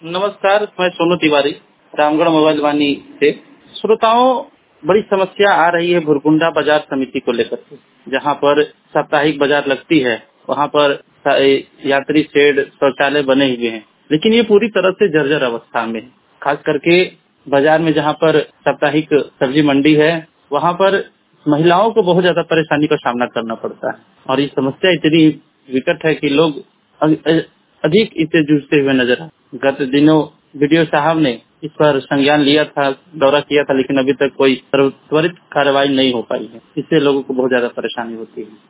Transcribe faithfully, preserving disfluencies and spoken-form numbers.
नमस्कार, मैं सोनू तिवारी, रामगढ़ मोबाइल वानी से। श्रोताओं, बड़ी समस्या आ रही है भुरकुंडा बाजार समिति को लेकर के, जहां पर साप्ताहिक बाजार लगती है। वहां पर यात्री शेड, शौचालय बने हुए हैं, लेकिन ये पूरी तरह से जर्जर अवस्था में है। खास करके बाजार में जहां पर साप्ताहिक सब्जी मंडी है, वहां पर महिलाओं को बहुत ज्यादा परेशानी का सामना करना पड़ता है और ये समस्या इतनी विकट है कि लोग अधिक इससे जूझते हुए नजर आए। गत दिनों बीडीओ साहब ने इस पर संज्ञान लिया था, दौरा किया था, लेकिन अभी तक कोई त्वरित कार्रवाई नहीं हो पाई है। इससे लोगों को बहुत ज्यादा परेशानी होती है।